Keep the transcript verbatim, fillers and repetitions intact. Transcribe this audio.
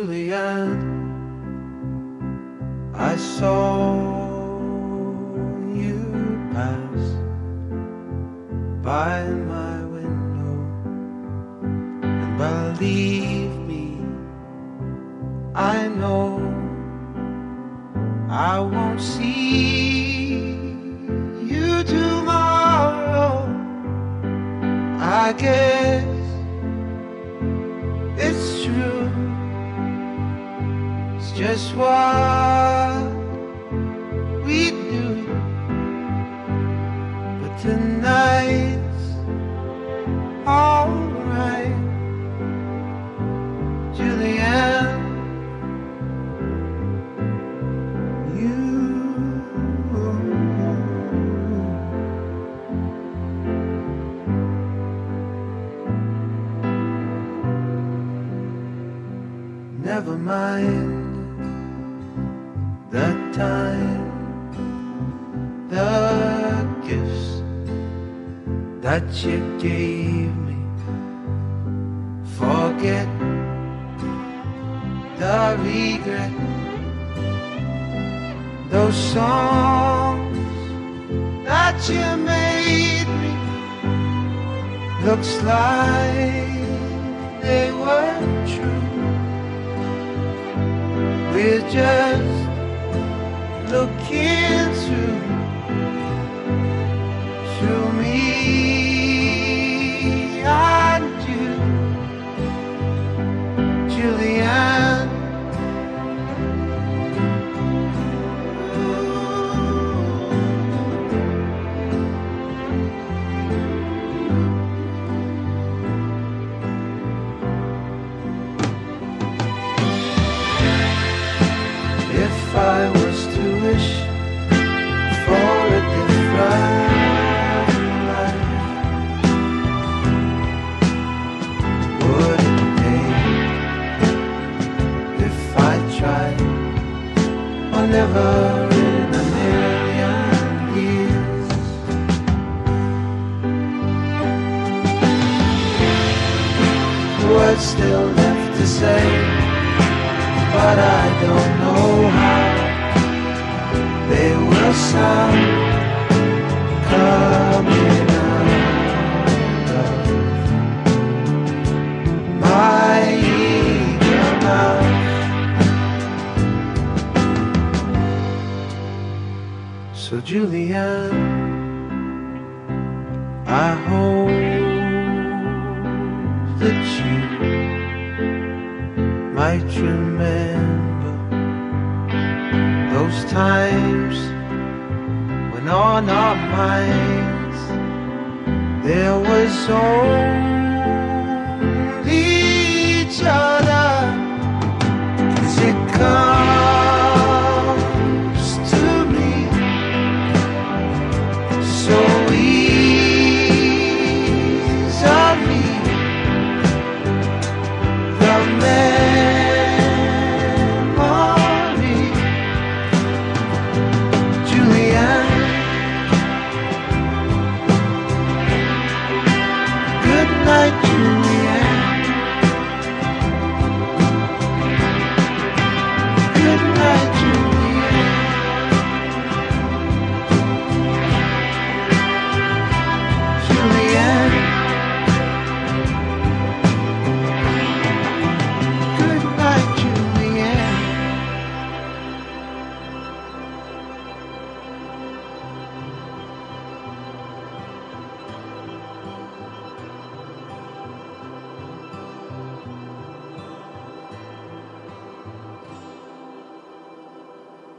Julianne, I saw you pass by my window, and believe me, I know I won't see you tomorrow. I guess it's true, it's just what we do. But tonight's alright, Julianne. Never mind that time, the gifts that you gave me. Forget the regret. Those songs that you made me, looks like they were true. We're just looking through, through me and you, Julianne. If I was to wish for a different life, would it take if I tried? Or never in a million years? Words still left to say, but I don't know how they will sound coming out of my eager mouth. So Julianne, I hope that you might remember those times when on our minds there was only each other. 'Cause it comes